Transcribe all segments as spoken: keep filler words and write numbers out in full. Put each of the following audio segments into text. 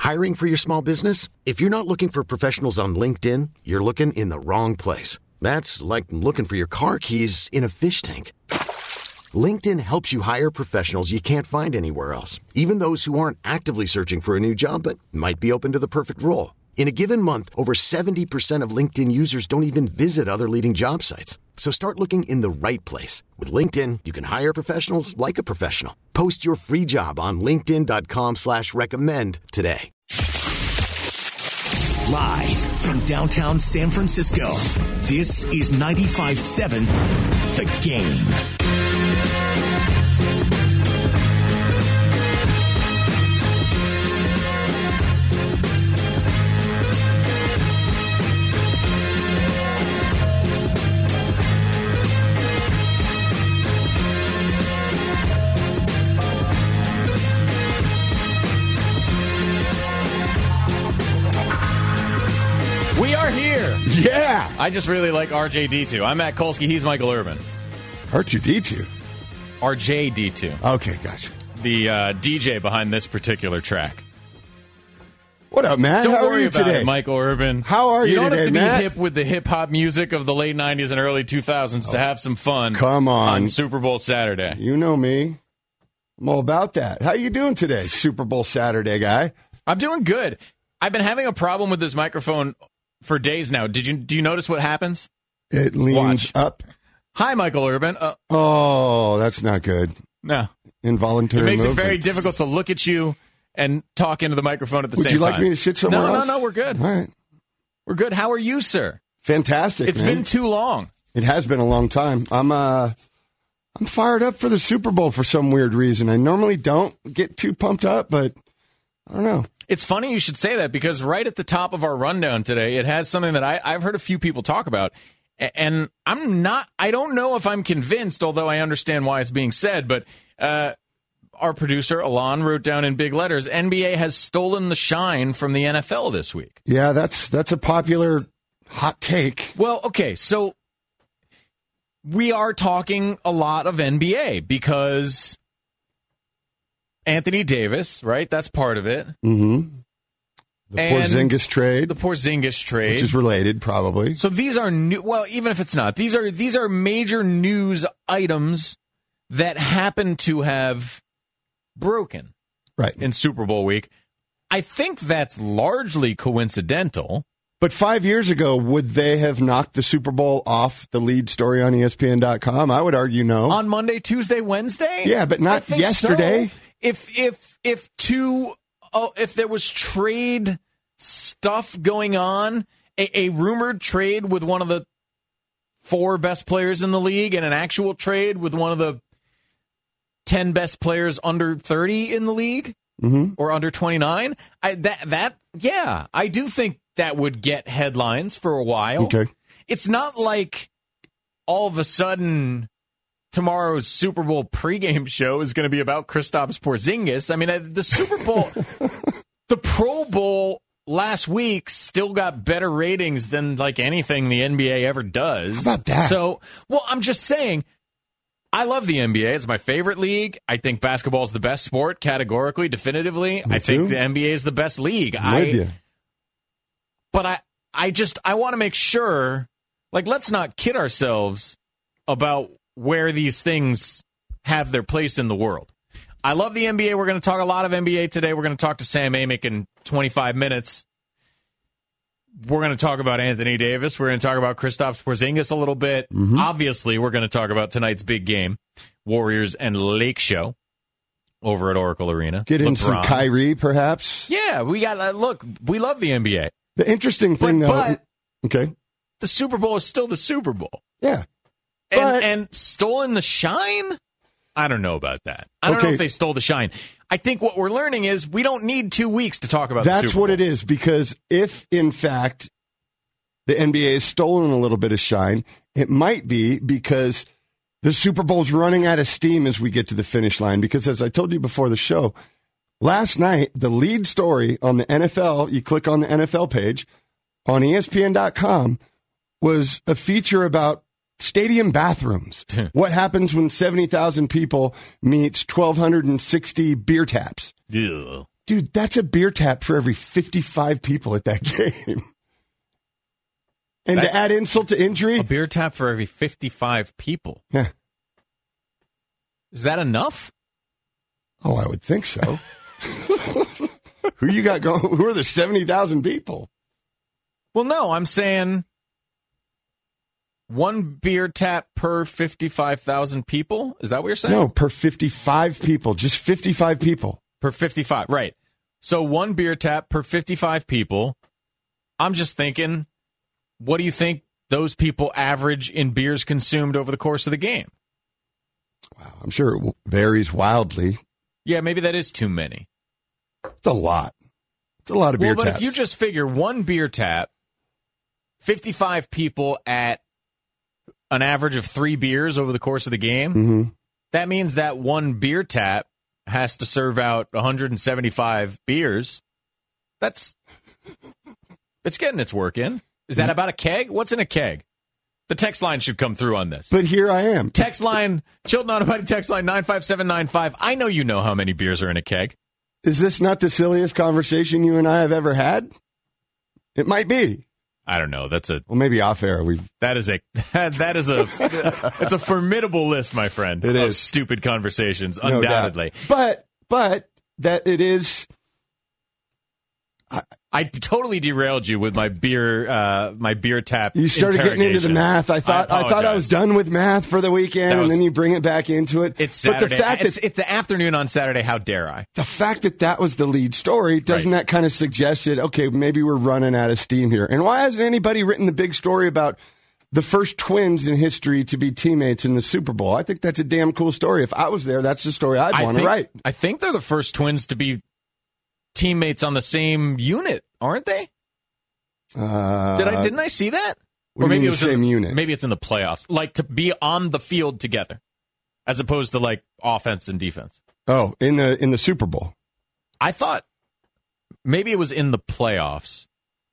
Hiring for your small business? If you're not looking for professionals on LinkedIn, you're looking in the wrong place. That's like looking for your car keys in a fish tank. LinkedIn helps you hire professionals you can't find anywhere else, even those who aren't actively searching for a new job but might be open to the perfect role. In a given month, over seventy percent of LinkedIn users don't even visit other leading job sites. So start looking in the right place. With LinkedIn, you can hire professionals like a professional. Post your free job on linkedin.com slash recommend today. Live from downtown San Francisco, this is ninety-five point seven The Game. We are here. Yeah. I just really like R J D two. I'm Matt Kolsky. He's Michael Urban. R two D two? R J D two. Okay, gotcha. The uh, D J behind this particular track. What up, Matt? Don't How worry are you about today? it, Michael Urban. How are you, you don't today, have to Matt? be hip with the hip-hop music of the late nineties and early two thousands oh, to have some fun. Come on. On Super Bowl Saturday. You know me. I'm all about that. How you doing today, Super Bowl Saturday guy? I'm doing good. I've been having a problem with this microphone for days now. Did you do you notice what happens? It leans Watch. up. Hi, Michael Urban. Uh, oh, that's not good. No. Involuntary It makes movements. it very difficult to look at you and talk into the microphone at the Would same time. you like time. me to sit somewhere no, else? No, no, we're good. All right. We're good. How are you, sir? Fantastic, It's man. been too long. It has been a long time. I'm uh I'm fired up for the Super Bowl for some weird reason. I normally don't get too pumped up, but I don't know. It's funny you should say that because right at the top of our rundown today, it has something that I, I've heard a few people talk about. And I'm not, I don't know if I'm convinced, although I understand why it's being said, but uh, our producer, Alon, wrote down in big letters, N B A has stolen the shine from the N F L this week. Yeah, that's that's a popular hot take. Well, okay, so we are talking a lot of N B A because Anthony Davis, right? That's part of it. Mm-hmm. The And Porzingis trade. The Porzingis trade. Which is related, probably. So these are new. Well, even if it's not, these are these are major news items that happen to have broken right in Super Bowl week. I think that's largely coincidental. But five years ago, would they have knocked the Super Bowl off the lead story on E S P N dot com? I would argue no. On Monday, Tuesday, Wednesday? Yeah, but not yesterday. So. If if if two oh, if there was trade stuff going on, a, a rumored trade with one of the four best players in the league and an actual trade with one of the ten best players under thirty in the league mm-hmm. or under twenty-nine, I, that that yeah, I do think that would get headlines for a while. Okay. It's not like all of a sudden tomorrow's Super Bowl pregame show is going to be about Kristaps Porzingis. I mean, the Super Bowl, the Pro Bowl last week still got better ratings than like anything the N B A ever does. How about that? So, well, I'm just saying, I love the N B A. It's my favorite league. I think basketball is the best sport, categorically, definitively. Me I think too. the N B A is the best league. I'm I, with you. But I, I just, I want to make sure, like, let's not kid ourselves about where these things have their place in the world. I love the N B A. We're going to talk a lot of N B A today. We're going to talk to Sam Amick in twenty-five minutes. We're going to talk about Anthony Davis. We're going to talk about Kristaps Porzingis a little bit. Mm-hmm. Obviously, we're going to talk about tonight's big game, Warriors and Lake Show over at Oracle Arena. Get in LeBron. some Kyrie, perhaps. Yeah, we got. Uh, look, we love the N B A. The interesting thing, but, though. But okay. The Super Bowl is still the Super Bowl. Yeah. And, But, and stolen the shine? I don't know about that. I don't Okay. know if they stole the shine. I think what we're learning is we don't need two weeks to talk about that's the Super what Bowl. it is, because if, in fact, the N B A has stolen a little bit of shine, it might be because the Super Bowl's running out of steam as we get to the finish line. Because as I told you before the show, last night, the lead story on the N F L, you click on the N F L page on E S P N dot com, was a feature about stadium bathrooms. What happens when seventy thousand people meets one thousand two hundred sixty beer taps? Ew. Dude, that's a beer tap for every fifty-five people at that game. And that, to add insult to injury, a beer tap for every fifty-five people. Yeah. Is that enough? Oh, I would think so. Who you got going? Who are the seventy thousand people? Well, no, I'm saying one beer tap per fifty-five thousand people. Is that what you're saying? No, per fifty-five people. Just fifty-five people. Per fifty-five, right. So one beer tap per fifty-five people. I'm just thinking, what do you think those people average in beers consumed over the course of the game? Wow, I'm sure it varies wildly. Yeah, maybe that is too many. It's a lot. It's a lot of beer well, but taps. if you just figure one beer tap, fifty-five people at an average of three beers over the course of the game, mm-hmm. that means that one beer tap has to serve out one hundred seventy-five beers. That's it's getting its work in. Is that about a keg? What's in a keg? The text line should come through on this. But here I am. Text line, Chilton Auto Body text line nine five seven nine five. I know you know how many beers are in a keg. Is this not the silliest conversation you and I have ever had? It might be. I don't know. That's a well, maybe off air. We've that is a that, that is a it's a formidable list, my friend. It of is stupid conversations, no undoubtedly. Doubt. But but that it is. I, I totally derailed you with my beer, uh, my beer tap. You started getting into the math. I thought I, I thought I was done with math for the weekend, was, and then you bring it back into it. It's Saturday. But the fact it's, that, it's the afternoon on Saturday. How dare I? The fact that that was the lead story, doesn't right. that kind of suggest that, okay, maybe we're running out of steam here? And why hasn't anybody written the big story about the first twins in history to be teammates in the Super Bowl? I think that's a damn cool story. If I was there, that's the story I'd want to write. I think they're the first twins to be teammates on the same unit, aren't they? Uh, Did I didn't I see that? Or maybe it was the same in, unit. Maybe it's in the playoffs, like to be on the field together, as opposed to like offense and defense. Oh, in the in the Super Bowl. I thought maybe it was in the playoffs,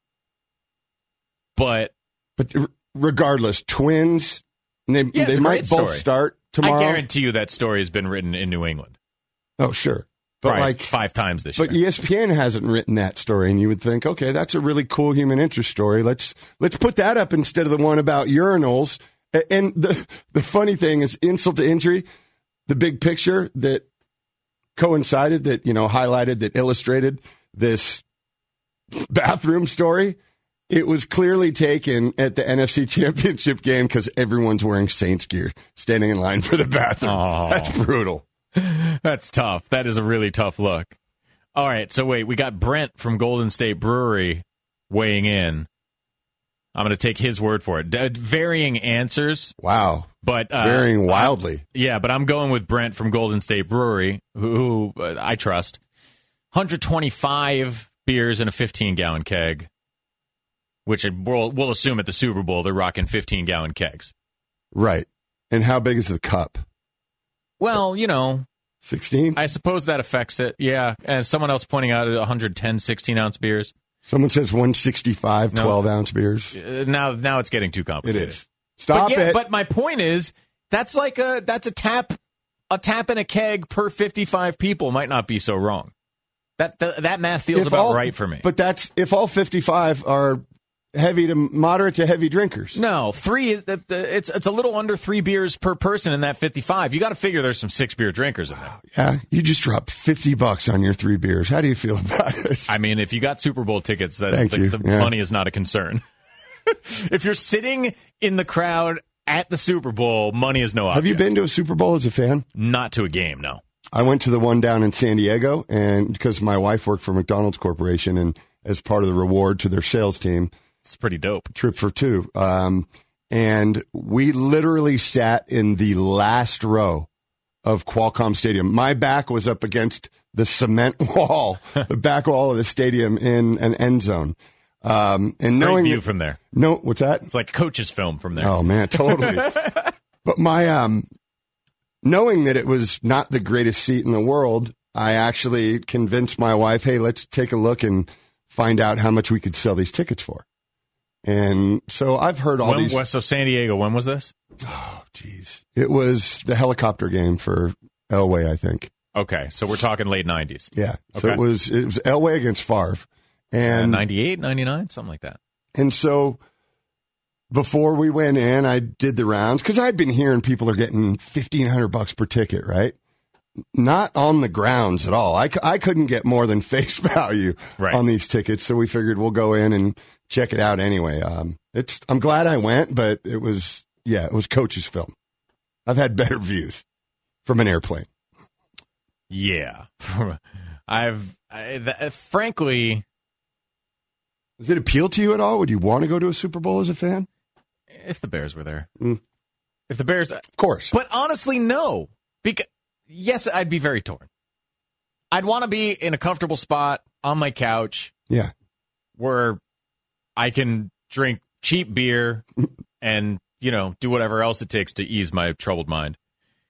but but regardless, twins. They yeah, they might both story. start tomorrow. I guarantee you that story has been written in New England. Oh, sure. But Probably like five times this but year. But E S P N hasn't written that story, and you would think, okay, that's a really cool human interest story. Let's let's put that up instead of the one about urinals. And the the funny thing is, insult to injury, the big picture that coincided, that you know highlighted, that illustrated this bathroom story. It was clearly taken at the N F C Championship game because everyone's wearing Saints gear, standing in line for the bathroom. Oh. That's brutal. That's tough. That is a really tough look. All right, so wait, we got Brent from Golden State Brewery weighing in. I'm going to take his word for it. D- varying answers. Wow. But uh, varying wildly. I, yeah, but I'm going with Brent from Golden State Brewery, who, who uh, I trust. one hundred twenty-five beers in a fifteen-gallon keg, which we'll, we'll assume at the Super Bowl they're rocking fifteen-gallon kegs. Right. And how big is the cup? Well, you know, sixteen? I suppose that affects it, yeah. And someone else pointing out one hundred ten sixteen-ounce beers. Someone says one sixty-five no. twelve-ounce beers. Uh, now now it's getting too complicated. It is. Stop but yeah, it. But my point is, that's like a that's a tap a tap in a keg per fifty-five people might not be so wrong. That That, that math feels if about all, right for me. But that's if all fifty-five are heavy to moderate to heavy drinkers. No, three. It's it's a little under three beers per person in that fifty-five. You got to figure there's some six beer drinkers in there. Yeah, you just dropped fifty bucks on your three beers. How do you feel about it? I mean, if you got Super Bowl tickets, that Thank the, you. the Yeah. money is not a concern. If you're sitting in the crowd at the Super Bowl, money is no object. Have you been to a Super Bowl as a fan? Not to a game, no. I went to the one down in San Diego, and because my wife worked for McDonald's Corporation, and as part of the reward to their sales team, it's pretty dope. Trip for two. Um, and we literally sat in the last row of Qualcomm Stadium. My back was up against the cement wall, the back wall of the stadium in an end zone. Um, and knowing Great view that, from there. No, what's that? It's like coach's film from there. Oh man, totally. But my um, knowing that it was not the greatest seat in the world, I actually convinced my wife, "Hey, let's take a look and find out how much we could sell these tickets for." And so I've heard all when, these. So San Diego, when was this? Oh, geez, it was the helicopter game for Elway, I think. Okay, so we're talking late nineties. Yeah. So Okay. it was it was Elway against Favre. And ninety-eight, ninety-nine, something like that. And so before we went in, I did the rounds because I'd been hearing people are getting fifteen hundred bucks per ticket, right? Not on the grounds at all. I, c- I couldn't get more than face value Right. on these tickets, so we figured we'll go in and check it out anyway. Um, it's I'm glad I went, but it was yeah, it was coach's film. I've had better views from an airplane. Yeah. I've, I, th- frankly, Does it appeal to you at all? Would you want to go to a Super Bowl as a fan? if the Bears were there. Mm. If the Bears, Of course. but honestly, no. Because, yes, I'd be very torn. I'd want to be in a comfortable spot on my couch Yeah. where I can drink cheap beer and, you know, do whatever else it takes to ease my troubled mind.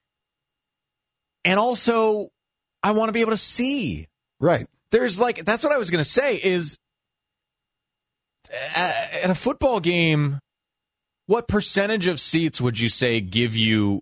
And also, I want to be able to see. Right. There's like, that's what I was going to say is, uh, at a football game, what percentage of seats would you say give you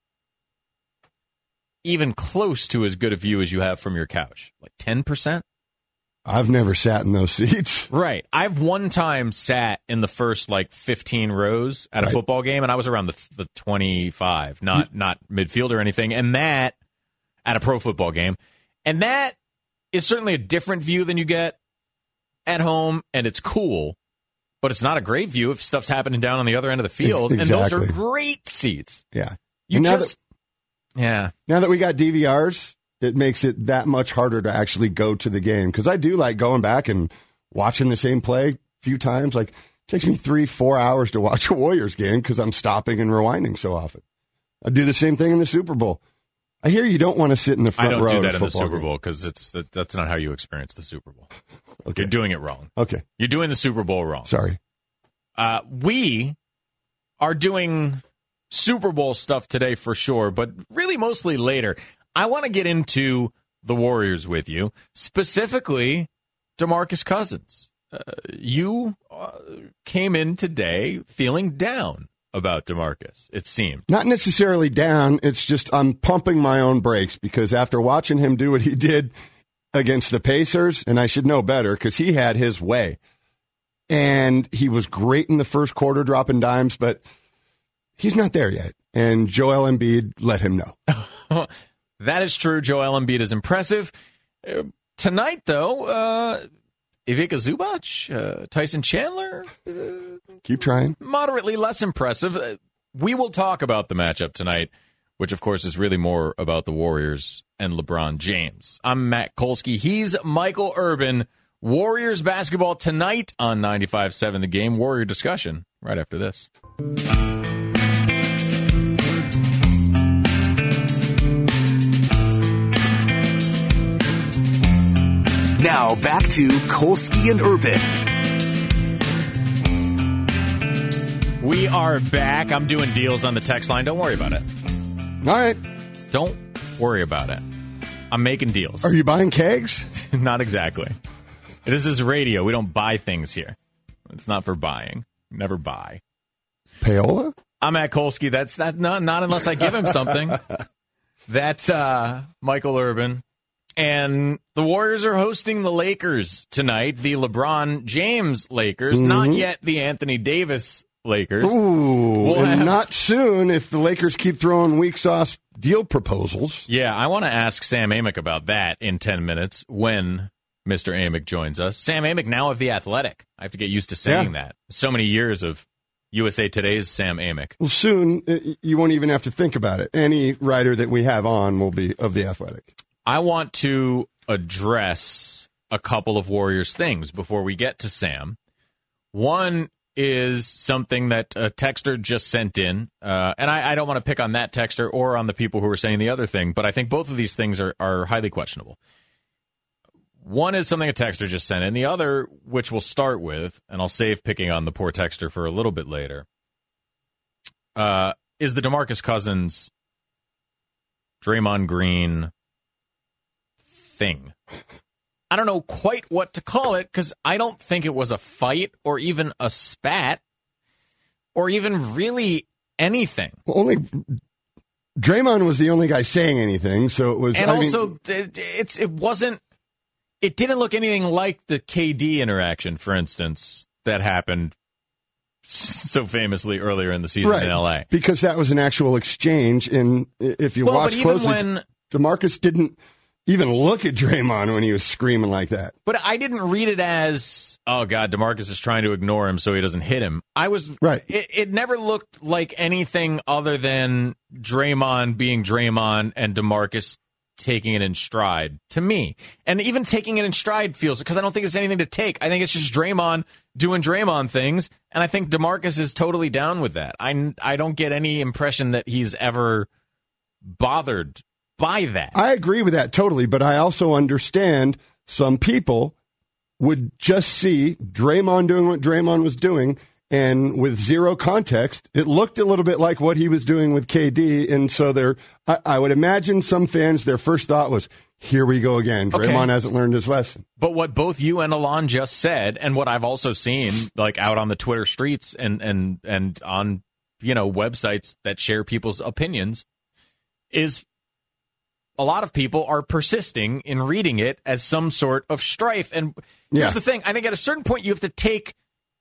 even close to as good a view as you have from your couch? Like ten percent? I've never sat in those seats. Right. I've one time sat in the first like fifteen rows at a Right. football game, and I was around the the twenty-five, not not midfield or anything. And that at a pro football game, and that is certainly a different view than you get at home, and it's cool, but it's not a great view if stuff's happening down on the other end of the field. Exactly. And those are great seats. Yeah. You And now just yeah. Now that we got D V Rs, it makes it that much harder to actually go to the game. Because I do like going back and watching the same play a few times. Like, it takes me three, four hours to watch a Warriors game because I'm stopping and rewinding so often. I do the same thing in the Super Bowl. I hear you don't want to sit in the I front don't row do at a that in the football Super game. Bowl because it's that, that's not how you experience the Super Bowl. Okay. You're doing it wrong. Okay. You're doing the Super Bowl wrong. Sorry. Uh, we are doing Super Bowl stuff today for sure, but really mostly later. I want to get into the Warriors with you, specifically DeMarcus Cousins. Uh, you uh, came in today feeling down about DeMarcus, it seemed. Not necessarily down. It's just I'm pumping my own brakes because after watching him do what he did against the Pacers, and I should know better because he had his way. And he was great in the first quarter dropping dimes, but he's not there yet. And Joel Embiid let him know. That is true. Joel Embiid is impressive. Uh, tonight, though, uh, Ivica Zubac, uh, Tyson Chandler, uh, Keep trying. moderately less impressive. Uh, we will talk about the matchup tonight, which, of course, is really more about the Warriors and LeBron James. I'm Matt Kolsky. He's Michael Urban. Warriors basketball tonight on ninety-five seven The Game. Warrior discussion right after this. Now back to Kolsky and Urban. We are back. I'm doing deals on the text line. Don't worry about it. All right. Don't worry about it. I'm making deals. Are you buying kegs? Not exactly. This is radio. We don't buy things here. It's not for buying. Never buy. Payola? I'm at Kolsky. That's not, not not unless I give him something. That's uh, Michael Urban. And the Warriors are hosting the Lakers tonight, the LeBron James Lakers, Mm-hmm. not yet the Anthony Davis Lakers. Ooh, We'll and have- not soon if the Lakers keep throwing weak sauce deal proposals. Yeah, I want to ask Sam Amick about that in ten minutes when Mister Amick joins us. Sam Amick, now of The Athletic. I have to get used to saying Yeah. that. So many years of U S A Today's Sam Amick. Well, soon uh, you won't even have to think about it. Any writer that we have on will be of The Athletic. I want to address a couple of Warriors things before we get to Sam. One is something that a texter just sent in, uh, and I, I don't want to pick on that texter or on the people who are saying the other thing, but I think both of these things are, are highly questionable. One is something a texter just sent in. The other, which we'll start with, and I'll save picking on the poor texter for a little bit later, uh, is the DeMarcus Cousins, Draymond Green thing. I don't know quite what to call it because I don't think it was a fight or even a spat or even really anything. Well, only Draymond was the only guy saying anything, so it was. And I also, mean, it, it's it wasn't. It didn't look anything like the K D interaction, for instance, that happened so famously earlier in the season right, in L A. Because that was an actual exchange, and if you well, watch closely, when, DeMarcus didn't even look at Draymond when he was screaming like that. But I didn't read it as, oh, God, DeMarcus is trying to ignore him so he doesn't hit him. I was right. It, it never looked like anything other than Draymond being Draymond and DeMarcus taking it in stride to me. And even taking it in stride feels, because I don't think it's anything to take. I think it's just Draymond doing Draymond things, and I think DeMarcus is totally down with that. I, I don't get any impression that he's ever bothered by that. I agree with that totally, but I also understand some people would just see Draymond doing what Draymond was doing, and with zero context, it looked a little bit like what he was doing with K D, and so they're, I, I would imagine some fans, their first thought was, here we go again. Draymond okay. hasn't learned his lesson. But what both you and Alon just said, and what I've also seen, like out on the Twitter streets and and and on, you know, websites that share people's opinions, is a lot of people are persisting in reading it as some sort of strife. And here's yeah. the thing. I think at a certain point you have to take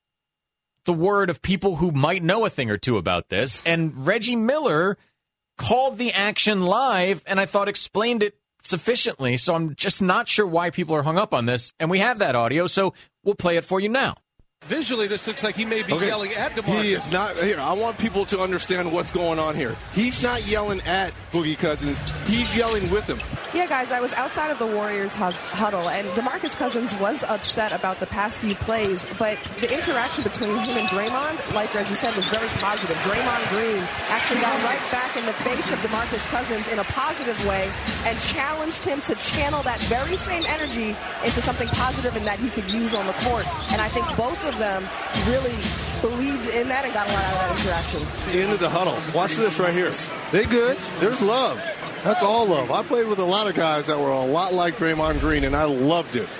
the word of people who might know a thing or two about this. And Reggie Miller called the action live, and I thought explained it sufficiently. So I'm just not sure why people are hung up on this. And we have that audio, so we'll play it for you now. Visually, this looks like he may be okay. yelling at DeMarcus. He is not here. I want people to understand what's going on here. He's not yelling at Boogie Cousins. He's yelling with him. Yeah, guys, I was outside of the Warriors huddle, and DeMarcus Cousins was upset about the past few plays, but the interaction between him and Draymond, like Reggie said, was very positive. Draymond Green actually got right back in the face of DeMarcus Cousins in a positive way and challenged him to channel that very same energy into something positive and that he could use on the court. And I think both of them really believed in that and got a lot out of that interaction. The end of the huddle. Watch this right here. They good. There's love. That's all love. I played with a lot of guys that were a lot like Draymond Green, and I loved it.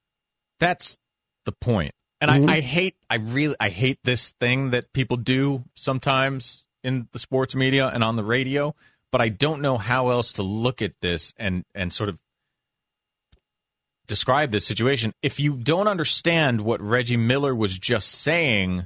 That's the point. And mm-hmm. I, I hate, I really, I hate this thing that people do sometimes in the sports media and on the radio, but I don't know how else to look at this and, and sort of describe this situation. If you don't understand what Reggie Miller was just saying,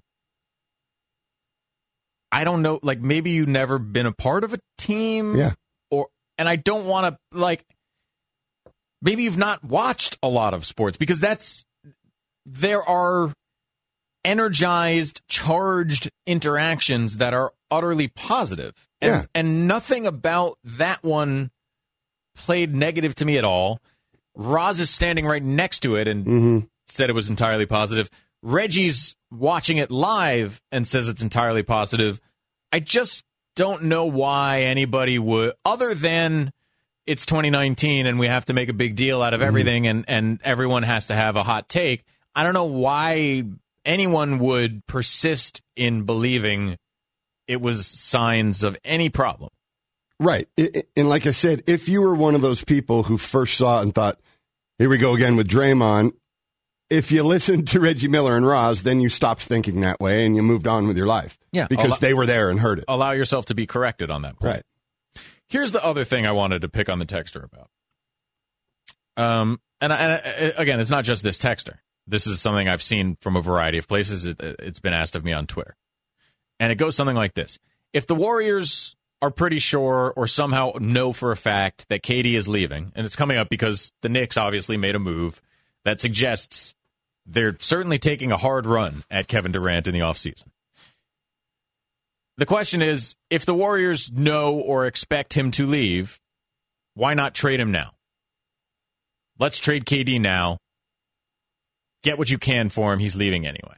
I don't know, like maybe you've never been a part of a team. Yeah. Or, and I don't want to, like, maybe you've not watched a lot of sports, because that's, there are energized, charged interactions that are utterly positive. And, yeah. and nothing about that one played negative to me at all. Roz is standing right next to it and mm-hmm. said it was entirely positive. Reggie's watching it live and says it's entirely positive. I just don't know why anybody would, other than it's twenty nineteen and we have to make a big deal out of everything mm-hmm. and, and everyone has to have a hot take. I don't know why anyone would persist in believing it was signs of any problem. Right. And like I said, if you were one of those people who first saw it and thought, here we go again with Draymond, if you listened to Reggie Miller and Roz, then you stopped thinking that way and you moved on with your life. Yeah. Because allow- they were there and heard it. Allow yourself to be corrected on that point. Right. Here's the other thing I wanted to pick on the texter about. Um, and, I, and I, again, it's not just this texter. This is something I've seen from a variety of places. It, it's been asked of me on Twitter. And it goes something like this. If the Warriors are pretty sure or somehow know for a fact that K D is leaving, and it's coming up because the Knicks obviously made a move that suggests they're certainly taking a hard run at Kevin Durant in the offseason. The question is, if the Warriors know or expect him to leave, why not trade him now? Let's trade K D now. Get what you can for him. He's leaving anyway.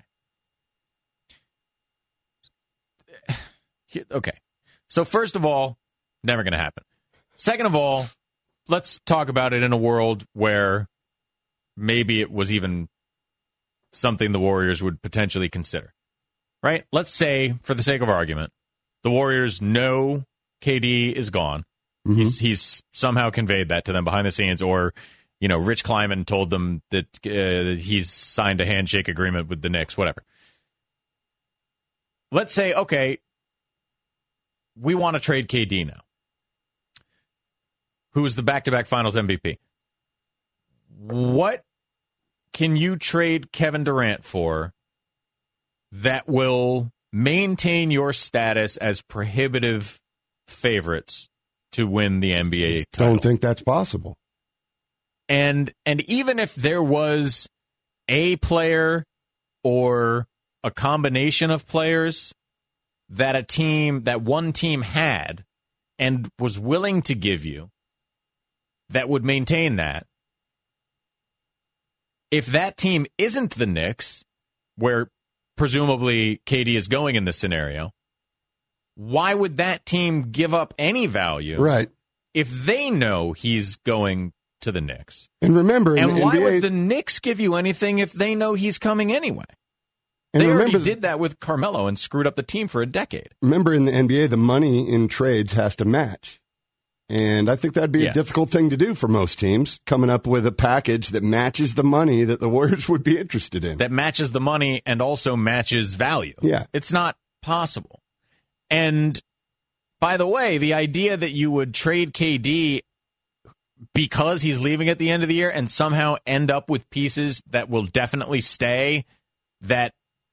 Okay. So first of all, never going to happen. Second of all, let's talk about it in a world where maybe it was even something the Warriors would potentially consider. Right? Let's say, for the sake of argument, the Warriors know K D is gone. Mm-hmm. He's, he's somehow conveyed that to them behind the scenes, or, you know, Rich Kleiman told them that uh, he's signed a handshake agreement with the Knicks, whatever. Let's say, okay, we want to trade K D now. who's the back-to-back Finals M V P. What can you trade Kevin Durant for that will maintain your status as prohibitive favorites to win the N B A title? Don't think that's possible. And and even if there was a player or a combination of players that a team, that one team had and was willing to give you that would maintain that, if that team isn't the Knicks, where presumably K D is going in this scenario, why would that team give up any value right. if they know he's going to the Knicks? And remember, and in the why N B A, would the Knicks give you anything if they know he's coming anyway? and They remember, already did that with Carmelo and screwed up the team for a decade. Remember, in the N B A, the money in trades has to match. And I think that'd be Yeah. a difficult thing to do for most teams, coming up with a package that matches the money that the Warriors would be interested in. That matches the money and also matches value. Yeah. It's not possible. And by the way, the idea that you would trade K D because he's leaving at the end of the year and somehow end up with pieces that will definitely stay, that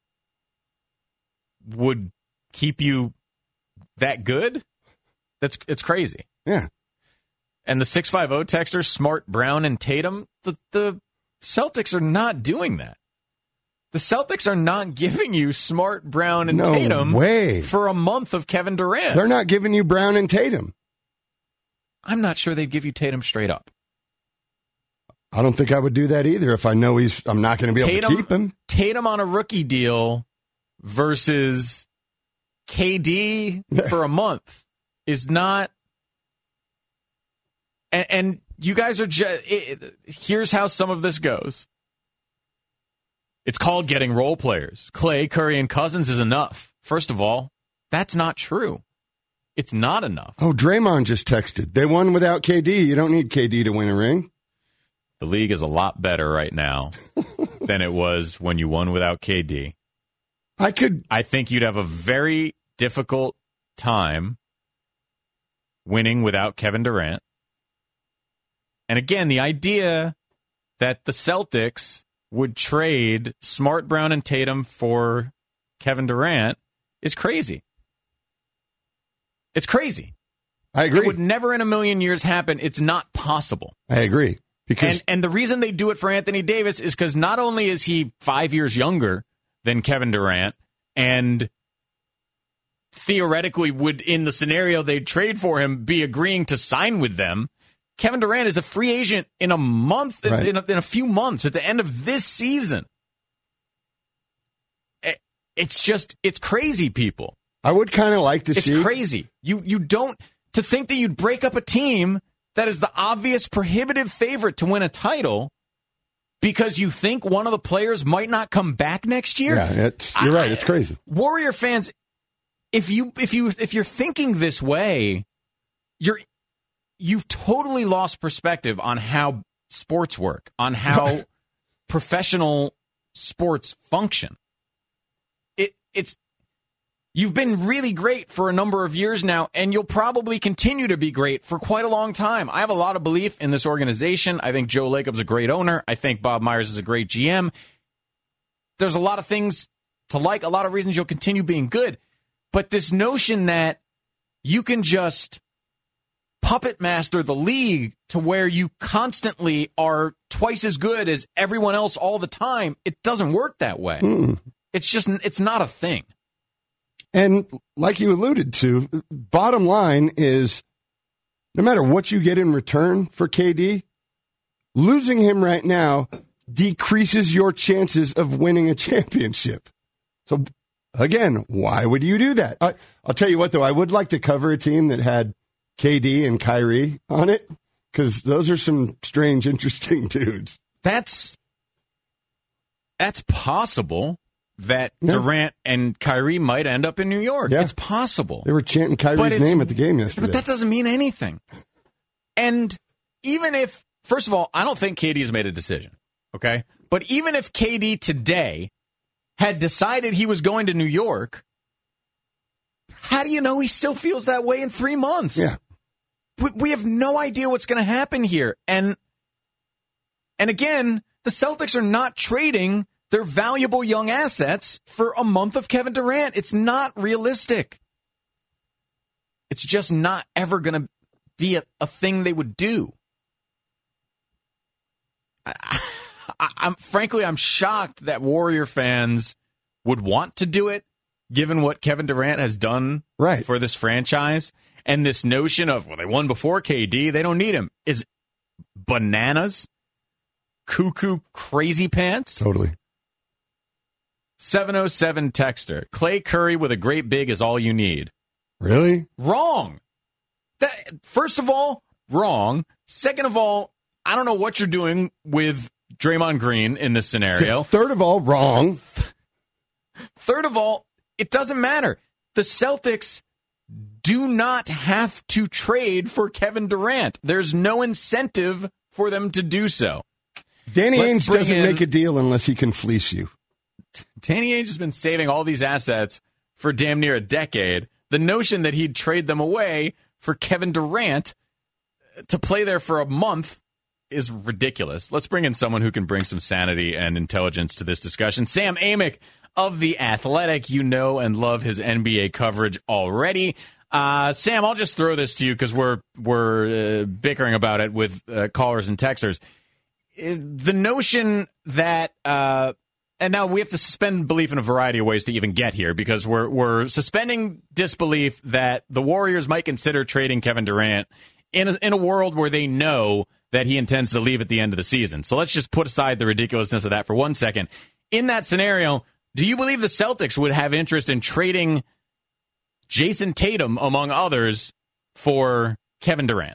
would keep you that good, that's it's crazy. Yeah. And the six five zero texters, Smart, Brown, and Tatum, the, the Celtics are not doing that. The Celtics are not giving you Smart, Brown, and No Tatum way. for a month of Kevin Durant. They're not giving you Brown and Tatum. I'm not sure they'd give you Tatum straight up. I don't think I would do that either if I know he's. I'm not going to be able Tatum, to keep him. Tatum on a rookie deal versus K D for a month is not. And, and you guys are just. Here's how some of this goes. It's called getting role players. Clay, Curry, and Cousins is enough. First of all, that's not true. It's not enough. Oh, Draymond just texted. They won without K D. You don't need K D to win a ring. The league is a lot better right now than it was when you won without K D. I could. I think you'd have a very difficult time winning without Kevin Durant. And again, the idea that the Celtics would trade Smart, Brown, and Tatum for Kevin Durant is crazy. It's crazy. I agree. It would never in a million years happen. It's not possible. I agree. Because And and the reason they do it for Anthony Davis is because not only is he five years younger than Kevin Durant, and theoretically would, in the scenario they'd trade for him, be agreeing to sign with them, Kevin Durant is a free agent in a month, Right. in, a, in a few months, at the end of this season. It, it's just, it's crazy, people. I would kind of like to It's see. crazy. You you don't, to think that you'd break up a team that is the obvious prohibitive favorite to win a title because you think one of the players might not come back next year. Yeah, it's, you're right. It's crazy. Warrior fans, if you if you if you're thinking this way, you're you've totally lost perspective on how sports work, on how professional sports function. It it's You've been really great for a number of years now, and you'll probably continue to be great for quite a long time. I have a lot of belief in this organization. I think Joe Lacob's a great owner. I think Bob Myers is a great G M. There's a lot of things to like, a lot of reasons you'll continue being good. But this notion that you can just puppet master the league to where you constantly are twice as good as everyone else all the time, it doesn't work that way. Mm. It's just, it's not a thing. And like you alluded to, bottom line is no matter what you get in return for K D, losing him right now decreases your chances of winning a championship. So, again, why would you do that? I, I'll tell you what, though, I would like to cover a team that had K D and Kyrie on it because those are some strange, interesting dudes. That's that's possible. That Yeah. Durant and Kyrie might end up in New York. Yeah. It's possible. They were chanting But Kyrie's it's- name at the game yesterday. But that doesn't mean anything. And even if, first of all, I don't think K D's made a decision, okay? But even if K D today had decided he was going to New York, how do you know he still feels that way in three months? Yeah. we have no idea what's going to happen here. And and again, the Celtics are not trading their valuable young assets for a month of Kevin Durant. It's not realistic. It's just not ever going to be a, a thing they would do. I, I, I'm frankly, I'm shocked that Warrior fans would want to do it, given what Kevin Durant has done right. for this franchise. And this notion of, well, they won before K D, they don't need him, is bananas, cuckoo, crazy pants. Totally. seven oh seven texter, Clay Curry with a great big is all you need. Really? Wrong. That, first of all, wrong. Second of all, I don't know what you're doing with Draymond Green in this scenario. Third of all, wrong. Third of all, it doesn't matter. The Celtics do not have to trade for Kevin Durant. There's no incentive for them to do so. Danny Let's Ainge doesn't in, make a deal unless he can fleece you. Danny Ainge has been saving all these assets for damn near a decade. The notion that he'd trade them away for Kevin Durant to play there for a month is ridiculous. Let's bring in someone who can bring some sanity and intelligence to this discussion. Sam Amick of The Athletic. You know and love his N B A coverage already. Uh, Sam, I'll just throw this to you because we're we're uh, bickering about it with uh, callers and texters. The notion that, uh, and now we have to suspend belief in a variety of ways to even get here, because we're we're suspending disbelief that the Warriors might consider trading Kevin Durant in a, in a world where they know that he intends to leave at the end of the season. So let's just put aside the ridiculousness of that for one second. In that scenario, do you believe the Celtics would have interest in trading Jason Tatum, among others, for Kevin Durant?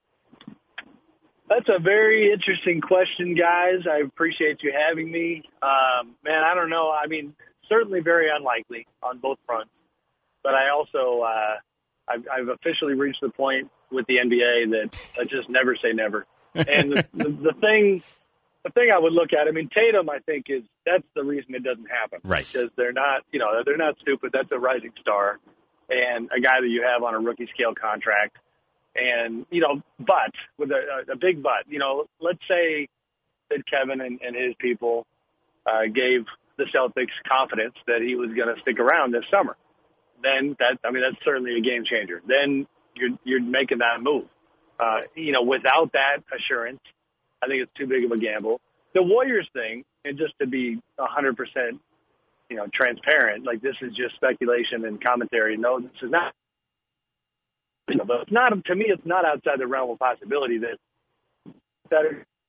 That's a very interesting question, guys. I appreciate you having me. Um, man, I don't know. I mean, certainly very unlikely on both fronts. But I also, uh, I've, I've officially reached the point with the N B A that I just never say never. And the, the, the thing, the thing I would look at, I mean, Tatum, I think is that's the reason it doesn't happen, right? Because they're not, you know, they're not stupid. That's a rising star, and a guy that you have on a rookie scale contract, and you know, but with a, a big but, you know, let's say that Kevin and, and his people uh, gave the Celtics confidence that he was going to stick around this summer. Then that, I mean, that's certainly a game changer. Then you're you're making that move. Uh, you know, without that assurance, I think it's too big of a gamble. The Warriors thing, and just to be one hundred percent, you know, transparent, like this is just speculation and commentary. No, this is not. You know, but it's not, to me, it's not outside the realm of possibility that that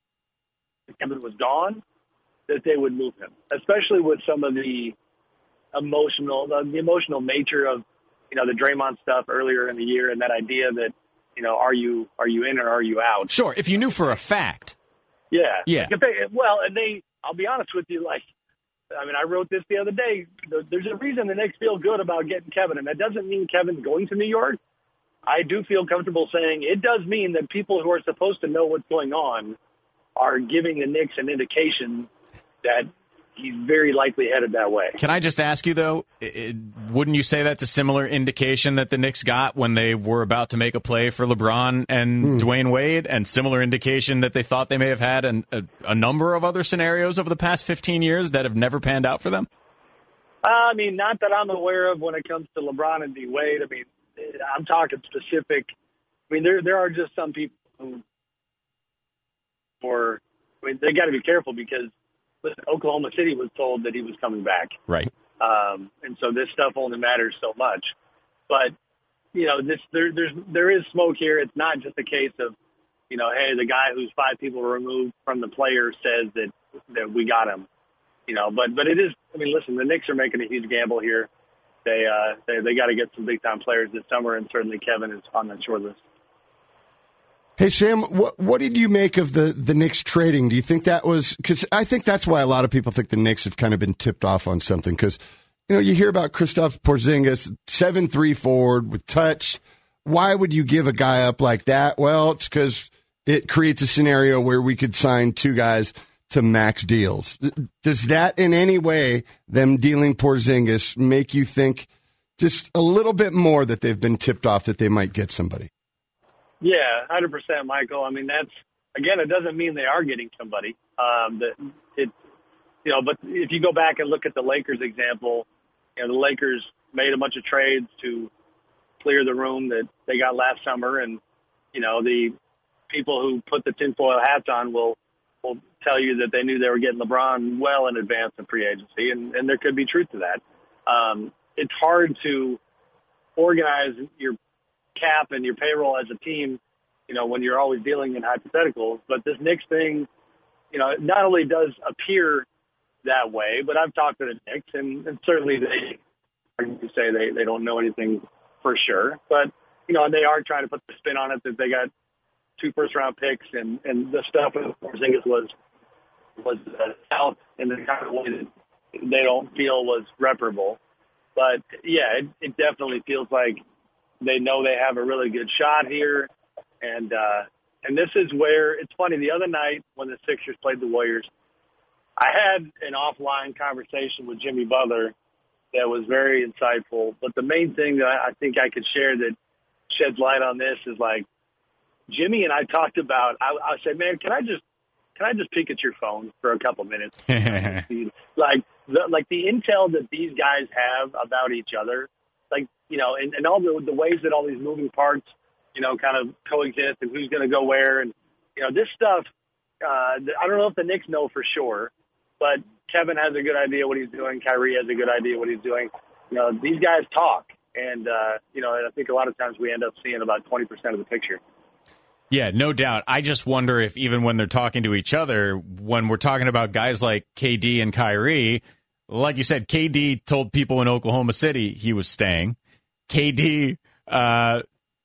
if Kevin was gone, that they would move him, especially with some of the emotional, the, the emotional nature of, you know, the Draymond stuff earlier in the year, and that idea that, you know, are you are you in or are you out? Sure, if you knew for a fact. Yeah. Yeah. If they, well, and they, I'll be honest with you, like, I mean, I wrote this the other day. There's a reason the Knicks feel good about getting Kevin, and that doesn't mean Kevin's going to New York. I do feel comfortable saying it does mean that people who are supposed to know what's going on are giving the Knicks an indication that he's very likely headed that way. Can I just ask you, though, it, wouldn't you say that's a similar indication that the Knicks got when they were about to make a play for LeBron and mm. Dwayne Wade, and similar indication that they thought they may have had an, a, a number of other scenarios over the past fifteen years that have never panned out for them? Uh, I mean, not that I'm aware of when it comes to LeBron and D. Wade. I mean, I'm talking specific. I mean, there there are just some people who, or I mean, they got to be careful because listen, Oklahoma City was told that he was coming back, right? Um, and so this stuff only matters so much. But you know, this there there's there is smoke here. It's not just a case of, you know, hey, the guy who's five people removed from the player says that that we got him, you know. But but it is. I mean, listen, the Knicks are making a huge gamble here. They uh, they they got to get some big time players this summer, and certainly Kevin is on that short list. Hey Sam, what what did you make of the the Knicks trading? Do you think that was because I think that's why a lot of people think the Knicks have kind of been tipped off on something, because you know you hear about Kristaps Porzingis, seven three forward with touch. Why would you give a guy up like that? Well, it's because it creates a scenario where we could sign two guys to max deals. Does that in any way, them dealing Porzingis, make you think just a little bit more that they've been tipped off that they might get somebody? Yeah, one hundred percent, Michael. I mean, that's, again, it doesn't mean they are getting somebody. Um, that it, you know, but if you go back and look at the Lakers example, you know, the Lakers made a bunch of trades to clear the room that they got last summer, and you know, the people who put the tinfoil hats on will will tell you that they knew they were getting LeBron well in advance of free agency, and, and there could be truth to that. Um, it's hard to organize your cap and your payroll as a team, you know, when you're always dealing in hypotheticals. But this Knicks thing, you know, it not only does appear that way, but I've talked to the Knicks, and, and certainly they are going to say they, they don't know anything for sure. But, you know, they are trying to put the spin on it that they got two first-round picks, and, and the stuff with Porzingis was was uh, out in the kind of way that they don't feel was reparable. But, yeah, it, it definitely feels like they know they have a really good shot here. And uh, and this is where – it's funny, the other night when the Sixers played the Warriors, I had an offline conversation with Jimmy Butler that was very insightful. But the main thing that I think I could share that sheds light on this is, like, Jimmy and I talked about, I, I said, man, can I just can I just peek at your phone for a couple minutes? like, the, like the intel that these guys have about each other, like, you know, and, and all the, the ways that all these moving parts, you know, kind of coexist and who's going to go where. And, you know, this stuff, uh, I don't know if the Knicks know for sure, but Kevin has a good idea what he's doing. Kyrie has a good idea what he's doing. You know, these guys talk. And, uh, you know, I think a lot of times we end up seeing about twenty percent of the picture. Yeah, no doubt. I just wonder if even when they're talking to each other, when we're talking about guys like K D and Kyrie, like you said, K D told people in Oklahoma City he was staying. K D, uh,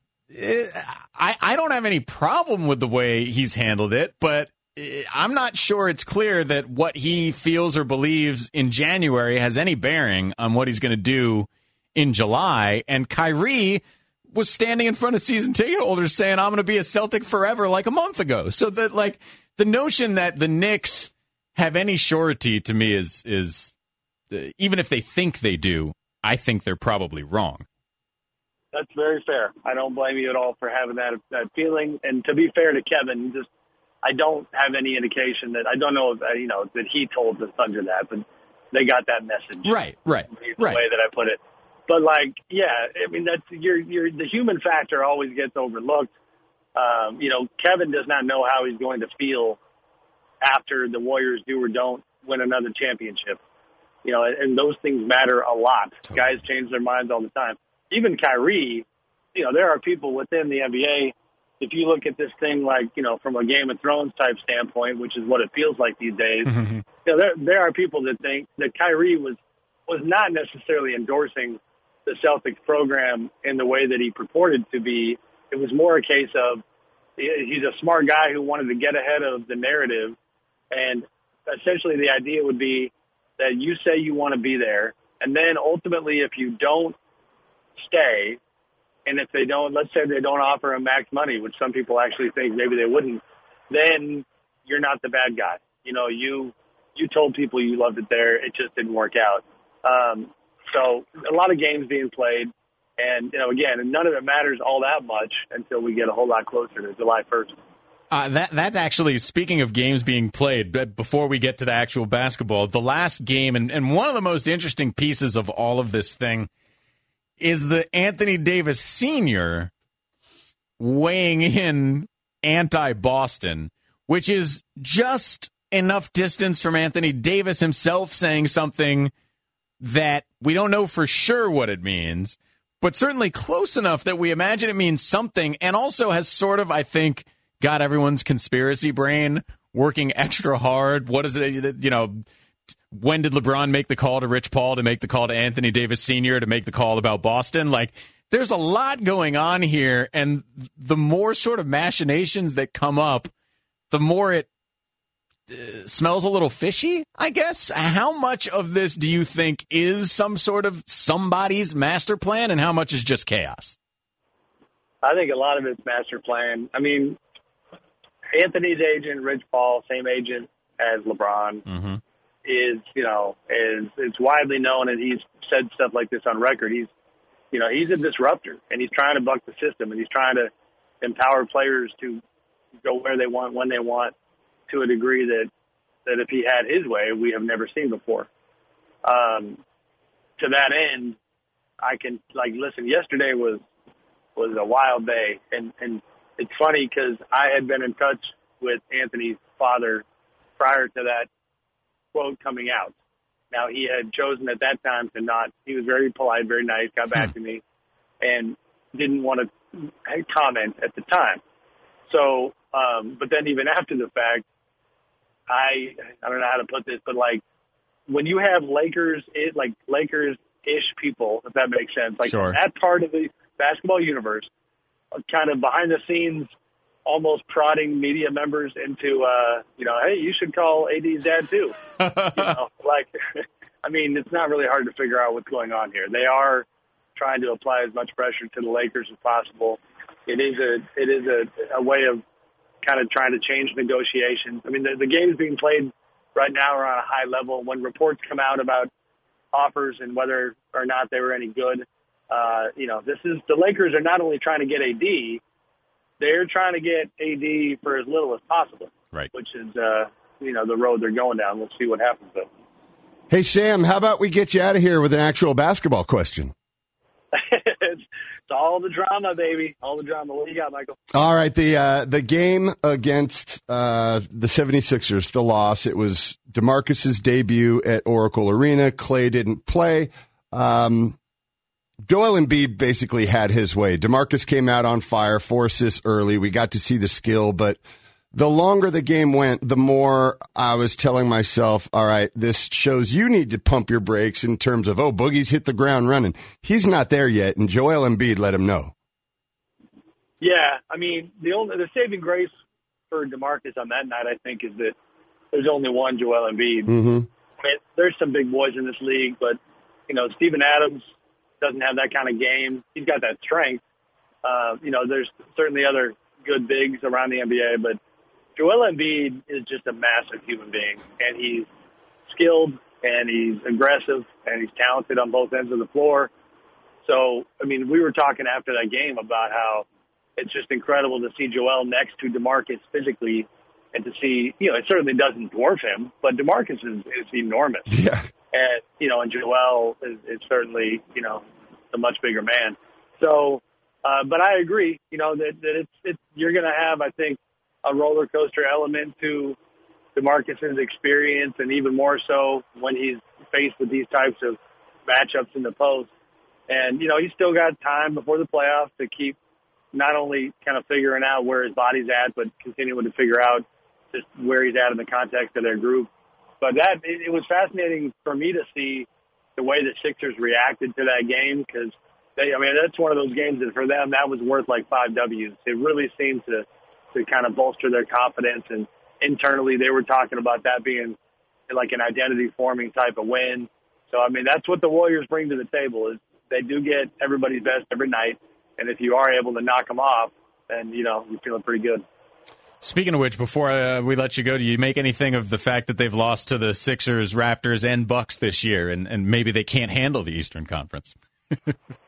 I, I don't have any problem with the way he's handled it, but I'm not sure it's clear that what he feels or believes in January has any bearing on what he's going to do in July. And Kyrie was standing in front of season ticket holders saying, I'm going to be a Celtic forever, like a month ago. So that, like, the notion that the Knicks have any surety to me is, is uh, even if they think they do, I think they're probably wrong. That's very fair. I don't blame you at all for having that, that feeling. And to be fair to Kevin, just, I don't have any indication that, I don't know if, you know, that he told the Thunder that, but they got that message. Right, right, the right. way that I put it. But, like, yeah, I mean, that's you're, you're, the human factor always gets overlooked. Um, you know, Kevin does not know how he's going to feel after the Warriors do or don't win another championship. You know, and, and those things matter a lot. Totally. Guys change their minds all the time. Even Kyrie, you know, there are people within the N B A, if you look at this thing like, you know, from a Game of Thrones type standpoint, which is what it feels like these days, mm-hmm. you know, there, there are people that think that Kyrie was, was not necessarily endorsing the Celtics program in the way that he purported to be. It was more a case of he's a smart guy who wanted to get ahead of the narrative. And essentially the idea would be that you say you want to be there. And then ultimately, if you don't stay, and if they don't, let's say they don't offer him max money, which some people actually think maybe they wouldn't, then you're not the bad guy. You know, you, you told people you loved it there. It just didn't work out. Um, So a lot of games being played, and, you know, again, none of it matters all that much until we get a whole lot closer to July first. Uh, that that's actually, speaking of games being played, but before we get to the actual basketball, the last game, and, and one of the most interesting pieces of all of this thing is the Anthony Davis Senior weighing in anti-Boston, which is just enough distance from Anthony Davis himself saying something that we don't know for sure what it means, but certainly close enough that we imagine it means something, and also has sort of, I think, got everyone's conspiracy brain working extra hard. What is it, you know, when did LeBron make the call to Rich Paul to make the call to Anthony Davis Senior to make the call about Boston? Like, there's a lot going on here, and the more sort of machinations that come up, the more it Uh, smells a little fishy, I guess. How much of this do you think is some sort of somebody's master plan, and how much is just chaos? I think a lot of it's master plan. I mean, Anthony's agent, Rich Paul, same agent as LeBron, mm-hmm. is, you know, is it's widely known, and he's said stuff like this on record. He's, you know, he's a disruptor, and he's trying to buck the system, and he's trying to empower players to go where they want, when they want, to a degree that, that if he had his way, we have never seen before. Um, to that end, I can, like, listen, yesterday was was a wild day. And, and it's funny because I had been in touch with Anthony's father prior to that quote coming out. Now, he had chosen at that time to not, he was very polite, very nice, got back hmm. to me, and didn't want to comment at the time. So, um, but then even after the fact, I, I don't know how to put this, but like when you have Lakers, it, like Lakers-ish people, if that makes sense, like sure. that part of the basketball universe, kind of behind the scenes, almost prodding media members into, uh, you know, hey, you should call A D's dad too. you know, like, I mean, it's not really hard to figure out what's going on here. They are trying to apply as much pressure to the Lakers as possible. It is a, it is a, a way of kind of trying to change negotiations. I mean, the, the games being played right now are on a high level. When reports come out about offers and whether or not they were any good, uh, you know, this is, the Lakers are not only trying to get A D, they're trying to get A D for as little as possible, right? Which is, uh, you know, the road they're going down. We'll see what happens, though. Hey, Sam, how about we get you out of here with an actual basketball question? it's, it's all the drama, baby. All the drama. What do you got, Michael? All right, the uh, the game against uh, the seventy-sixers, the loss, it was DeMarcus's debut at Oracle Arena. Clay didn't play. Um Joel Embiid basically had his way. DeMarcus came out on fire, four assists early. We got to see the skill, but the longer the game went, the more I was telling myself, all right, this shows you need to pump your brakes in terms of, oh, Boogie's hit the ground running. He's not there yet, and Joel Embiid let him know. Yeah, I mean, the only the saving grace for DeMarcus on that night, I think, is that there's only one Joel Embiid. Mm-hmm. I mean, there's some big boys in this league, but, you know, Steven Adams doesn't have that kind of game. He's got that strength. Uh, you know, there's certainly other good bigs around the N B A, but Joel Embiid is just a massive human being, and he's skilled, and he's aggressive, and he's talented on both ends of the floor. So, I mean, we were talking after that game about how it's just incredible to see Joel next to DeMarcus physically, and to see, you know, it certainly doesn't dwarf him, but DeMarcus is, is enormous. Yeah. And, you know, and Joel is, is certainly, you know, a much bigger man. So, uh, but I agree, you know, that, that it's, it's, you're going to have, I think, a roller coaster element to DeMarcus's experience, and even more so when he's faced with these types of matchups in the post. And, you know, he's still got time before the playoffs to keep not only kind of figuring out where his body's at, but continuing to figure out just where he's at in the context of their group. But that it, it was fascinating for me to see the way the Sixers reacted to that game, because they, I mean, that's one of those games that for them that was worth like five W's. It really seemed to to kind of bolster their confidence, and internally they were talking about that being like an identity forming type of win. So I mean, that's what the Warriors bring to the table, is they do get everybody's best every night, and if you are able to knock them off, then you know you're feeling pretty good. Speaking of which, before uh, we let you go, do you make anything of the fact that they've lost to the Sixers, Raptors, and Bucks this year, and, and maybe they can't handle the Eastern Conference? uh,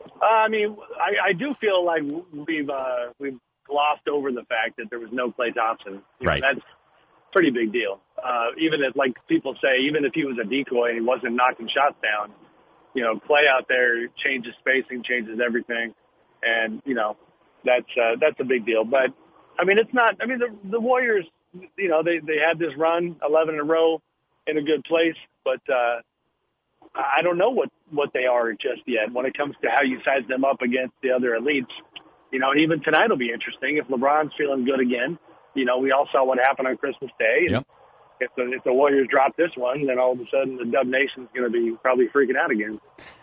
I mean, I, I do feel like we've uh, we've glossed over the fact that there was no Klay Thompson. You right. know, that's a pretty big deal. Uh, even if, like people say, even if he was a decoy and he wasn't knocking shots down, you know, Klay out there changes spacing, changes everything, and you know, that's uh, that's a big deal. But I mean, it's not. I mean, the, the Warriors, you know, they, they had this run, eleven in a row, in a good place. But uh, I don't know what, what they are just yet when it comes to how you size them up against the other elites. You know, and even tonight will be interesting if LeBron's feeling good again. You know, we all saw what happened on Christmas Day. Yep. If the, if the Warriors drop this one, then all of a sudden the Dub Nation's going to be probably freaking out again.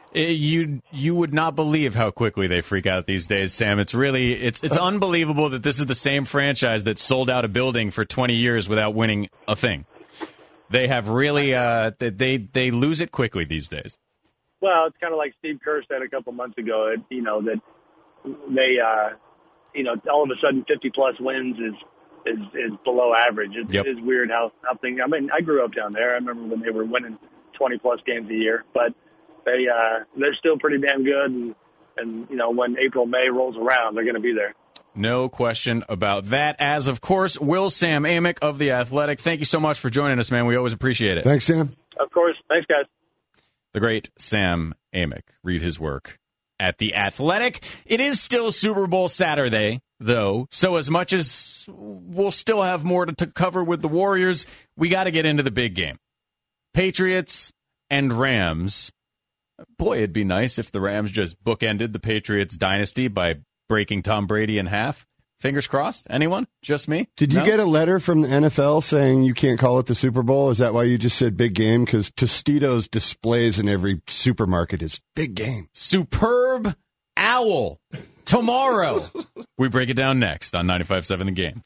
You you would not believe how quickly they freak out these days, Sam. It's really it's it's unbelievable that this is the same franchise that sold out a building for twenty years without winning a thing. They have really uh, they they lose it quickly these days. Well, it's kind of like Steve Kerr said a couple months ago. You know that they uh, you know all of a sudden fifty plus wins is is, is below average. It's, yep. It's weird how how things. I mean, I grew up down there. I remember when they were winning twenty plus games a year, but They uh, they're still pretty damn good, and, and you know when April May rolls around, they're going to be there. No question about that. As, of course, will Sam Amick of The Athletic. Thank you so much for joining us, man. We always appreciate it. Thanks, Sam. Of course. Thanks, guys. The great Sam Amick. Read his work at The Athletic. It is still Super Bowl Saturday, though, so as much as we'll still have more to, to cover with the Warriors, we got to get into the big game. Patriots and Rams. Boy, it'd be nice if the Rams just bookended the Patriots dynasty by breaking Tom Brady in half. Fingers crossed. Anyone? Just me? Did you no? get a letter from the N F L saying you can't call it the Super Bowl? Is that why you just said big game? Because Tostitos displays in every supermarket is big game. Superb owl. Tomorrow. We break it down next on ninety-five point seven The Game.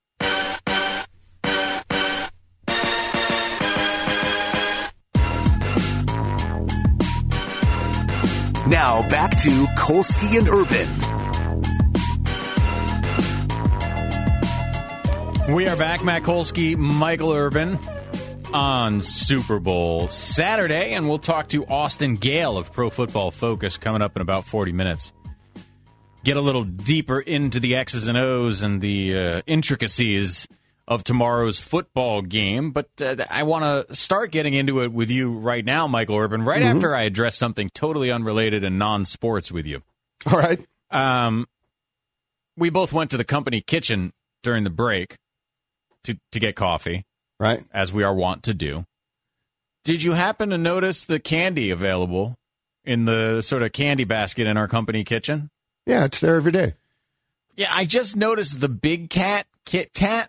Now back to Kolsky and Urban. We are back, Matt Kolsky, Michael Urban, on Super Bowl Saturday, and we'll talk to Austin Gale of Pro Football Focus coming up in about forty minutes. Get a little deeper into the X's and O's and the uh, intricacies of tomorrow's football game, but uh, I want to start getting into it with you right now, Michael Urban, right mm-hmm. after I address something totally unrelated and non-sports with you. All right. Um, we both went to the company kitchen during the break to, to get coffee, right? As we are wont to do. Did you happen to notice the candy available in the sort of candy basket in our company kitchen? Yeah, it's there every day. Yeah, I just noticed the Big Cat Kit Kat.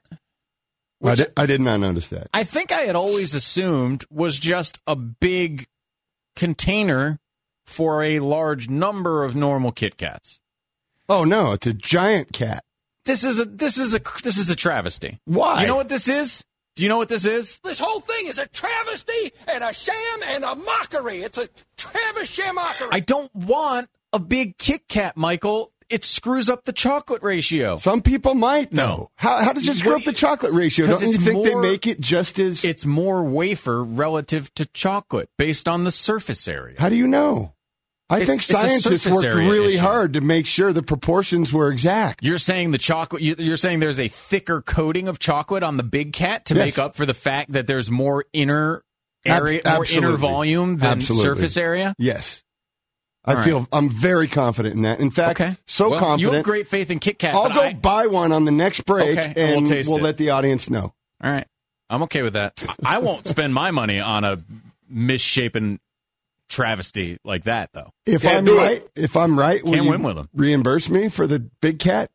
I did, I did not notice that. I think I had always assumed was just a big container for a large number of normal Kit Kats. Oh no, it's a giant cat. This is a this is a this is a travesty. Why? You know what this is? Do you know what this is? This whole thing is a travesty and a sham and a mockery. It's a Travis sham mockery. I don't want a big Kit Kat, Michael. It screws up the chocolate ratio. Some people might, though. No. How, how does it screw up the chocolate ratio? Don't you think more, they make it just as... It's more wafer relative to chocolate based on the surface area. How do you know? I it's, think scientists worked really issue. hard to make sure the proportions were exact. You're saying the chocolate. You're saying there's a thicker coating of chocolate on the Big Cat to yes. make up for the fact that there's more inner area, Ab- more inner volume than absolutely. surface area? Yes. I All feel right. I'm very confident in that. In fact, okay. so well, confident. You have great faith in Kit Kat. I'll but go I... buy one on the next break, okay, and we'll, taste we'll it. let the audience know. All right. I'm okay with that. I won't spend my money on a misshapen travesty like that, though. If Can't I'm right, it. if I'm right, will Can't you win with them. reimburse me for the Big Cat?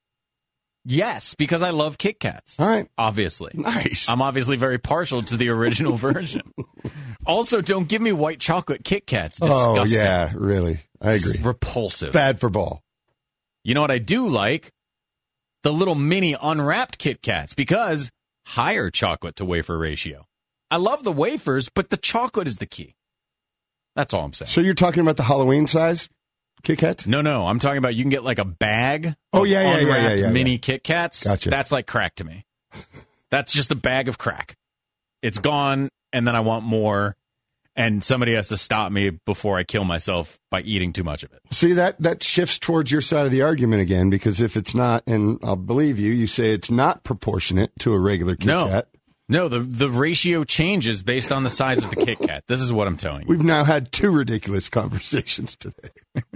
Yes, because I love Kit Kats. All right. Obviously. Nice. I'm obviously very partial to the original version. Also, don't give me white chocolate Kit Kats. Disgusting. Oh, yeah, really. I agree. It's repulsive. Bad for ball. You know what I do like? The little mini unwrapped Kit Kats, because higher chocolate to wafer ratio. I love the wafers, but the chocolate is the key. That's all I'm saying. So you're talking about the Halloween size Kit Kats? No, no. I'm talking about you can get like a bag oh, of yeah, yeah, unwrapped yeah, yeah, yeah, mini yeah. Kit Kats. Gotcha. That's like crack to me. That's just a bag of crack. It's gone, and then I want more, and somebody has to stop me before I kill myself by eating too much of it. See, that, that shifts towards your side of the argument again, because if it's not, and I'll believe you, you say it's not proportionate to a regular Kit no. Kat. No, the the ratio changes based on the size of the Kit Kat. This is what I'm telling you. We've now had two ridiculous conversations today.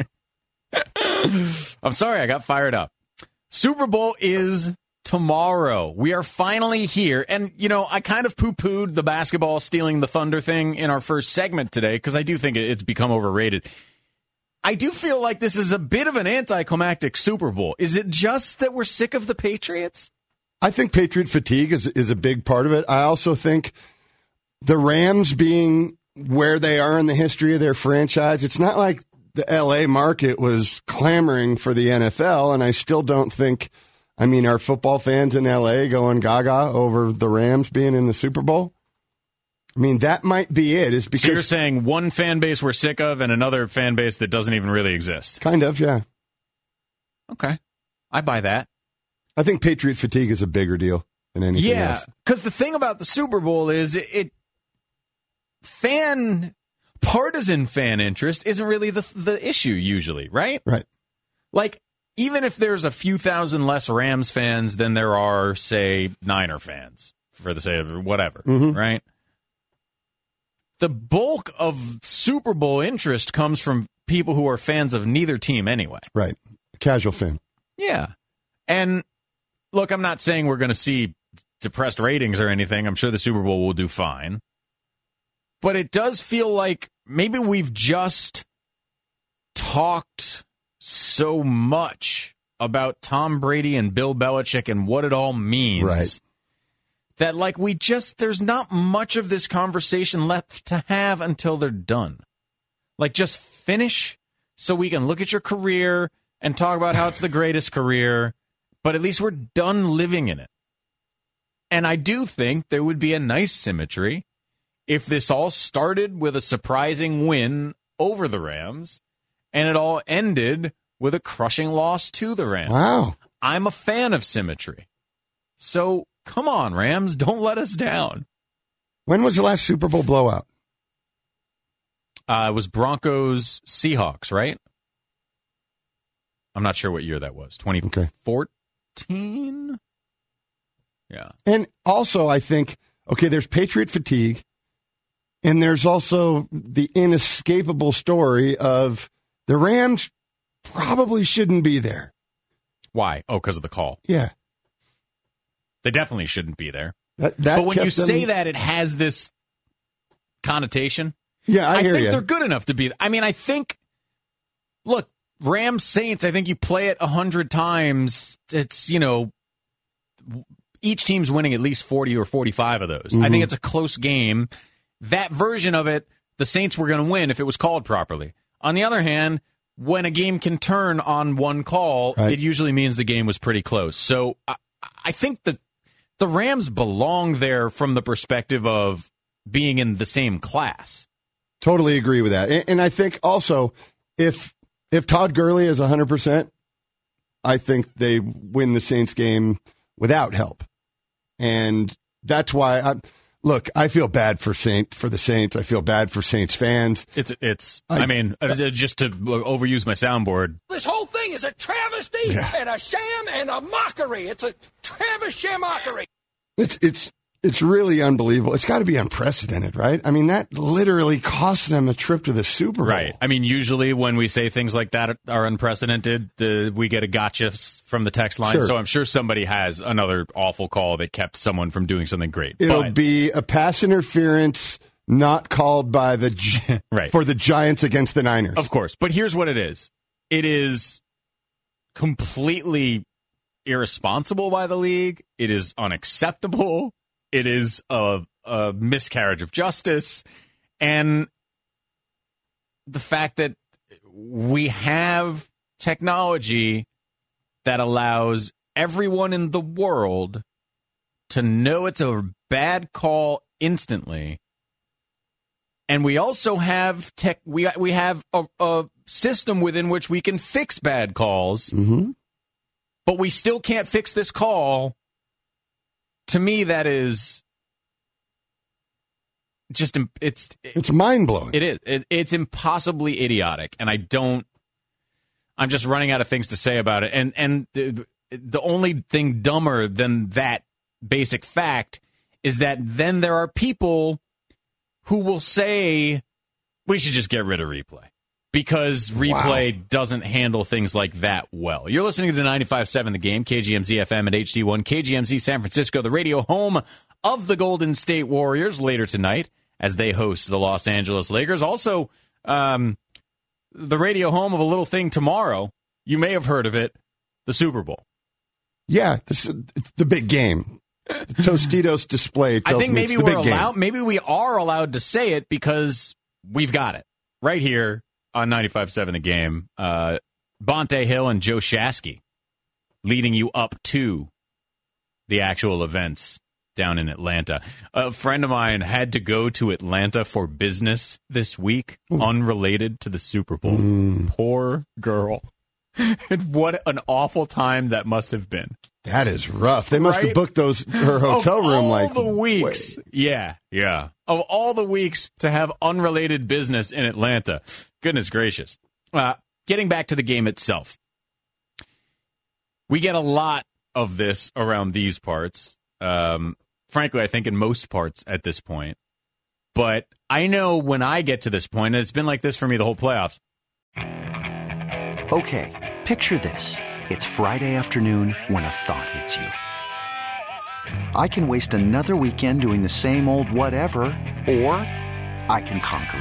I'm sorry, I got fired up. Super Bowl is tomorrow. We are finally here. And, you know, I kind of poo-pooed the basketball stealing the thunder thing in our first segment today, because I do think it's become overrated. I do feel like this is a bit of an anticlimactic Super Bowl. Is it just that we're sick of the Patriots? I think Patriot fatigue is is a big part of it. I also think the Rams being where they are in the history of their franchise, it's not like the L A market was clamoring for the N F L, and I still don't think, I mean, are football fans in L A going gaga over the Rams being in the Super Bowl? I mean, that might be it. Is because so you're saying one fan base we're sick of and another fan base that doesn't even really exist? Kind of, yeah. Okay. I buy that. I think Patriot fatigue is a bigger deal than anything yeah, else. Yeah, because the thing about the Super Bowl is it, it fan partisan fan interest isn't really the the issue usually, right? Right. Like even if there's a few thousand less Rams fans than there are, say, Niner fans, for the sake of whatever, Mm-hmm. right? The bulk of Super Bowl interest comes from people who are fans of neither team anyway. Right. Casual fan. Yeah. And look, I'm not saying we're going to see depressed ratings or anything. I'm sure the Super Bowl will do fine. But it does feel like maybe we've just talked so much about Tom Brady and Bill Belichick and what it all means. Right. That, like, we just, there's not much of this conversation left to have until they're done. Like, just finish so we can look at your career and talk about how it's the greatest career, but at least we're done living in it. And I do think there would be a nice symmetry if this all started with a surprising win over the Rams and it all ended with a crushing loss to the Rams. Wow. I'm a fan of symmetry. So, come on, Rams, don't let us down. When was the last Super Bowl blowout? Uh, it was Broncos Seahawks, right? I'm not sure what year that was. twenty fourteen? Okay. Yeah. And also, I think, okay, there's Patriot fatigue, and there's also the inescapable story of the Rams probably shouldn't be there. Why? Oh, because of the call. Yeah. They definitely shouldn't be there. That, that but when you kept them- say that, it has this connotation. Yeah, I, I hear think you. they're good enough to be. I mean, I think, look, Rams Saints, I think you play it a hundred times. It's, you know, each team's winning at least forty or forty-five of those. Mm-hmm. I think it's a close game. That version of it, the Saints were going to win if it was called properly. On the other hand, when a game can turn on one call, right. it usually means the game was pretty close. So I, I think that the Rams belong there from the perspective of being in the same class. Totally agree with that. And, and I think also, if if Todd Gurley is one hundred percent, I think they win the Saints game without help. And that's why, I look, I feel bad for Saint for the Saints. I feel bad for Saints fans. It's, it's. I, I mean, uh, just to overuse my soundboard. This whole thing is a travesty Yeah. and a sham and a mockery. It's a Travis mockery. It's it's it's really unbelievable. It's got to be unprecedented, right? I mean, that literally cost them a trip to the Super Bowl. Right. I mean, usually when we say things like that are unprecedented, uh, we get a gotcha from the text line. Sure. So I'm sure somebody has another awful call that kept someone from doing something great. It'll But be a pass interference not called by the Gi- Right. for the Giants against the Niners. Of course. But here's what it is. It is completely irresponsible by the league. It is unacceptable. It is a, a miscarriage of justice. And the fact that we have technology that allows everyone in the world to know it's a bad call instantly. And we also have tech. We we have a, a system within which we can fix bad calls, Mm-hmm. but we still can't fix this call. To me, that is just it's It's mind-blowing. It is. It, it's impossibly idiotic, and I don't. I'm just running out of things to say about it. And and the, the only thing dumber than that basic fact is that then there are people who will say we should just get rid of replay because replay Wow. doesn't handle things like that well. You're listening to ninety-five point seven The Game, K G M Z F M at H D one, K G M Z San Francisco, the radio home of the Golden State Warriors later tonight as they host the Los Angeles Lakers. Also, um, the radio home of a little thing tomorrow. You may have heard of it, the Super Bowl. Yeah, this is it's the big game. The Tostitos display tells I think me maybe it's the we're big allowed. game. Maybe we are allowed to say it because we've got it right here on ninety-five point seven The Game. Uh, Bonte Hill and Joe Shasky leading you up to the actual events down in Atlanta. A friend of mine had to go to Atlanta for business this week, Ooh. unrelated to the Super Bowl. Mm. Poor girl. And what an awful time that must have been. That is rough. They must Right? have booked those her hotel of room all like the weeks. way. Yeah, yeah. Of all the weeks to have unrelated business in Atlanta. Goodness gracious. Uh, getting back to the game itself. We get a lot of this around these parts. Um, frankly, I think in most parts at this point. But I know when I get to this point, and it's been like this for me the whole playoffs. Okay, picture this. It's Friday afternoon when a thought hits you. I can waste another weekend doing the same old whatever, or I can conquer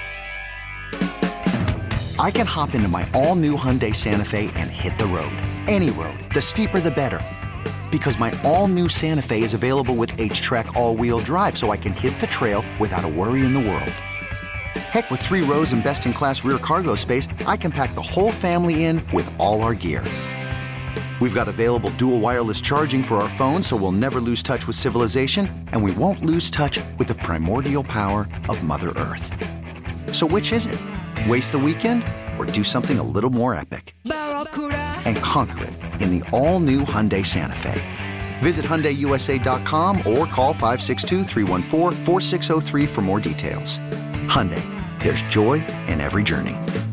it. I can hop into my all-new Hyundai Santa Fe and hit the road. Any road. The steeper, the better. Because my all-new Santa Fe is available with H-Track all-wheel drive, so I can hit the trail without a worry in the world. Heck, with three rows and best-in-class rear cargo space, I can pack the whole family in with all our gear. We've got available dual wireless charging for our phones, so we'll never lose touch with civilization, and we won't lose touch with the primordial power of Mother Earth. So which is it? Waste the weekend or do something a little more epic? And conquer it in the all-new Hyundai Santa Fe. Visit Hyundai U S A dot com or call five six two, three one four, four six zero three for more details. Hyundai, there's joy in every journey.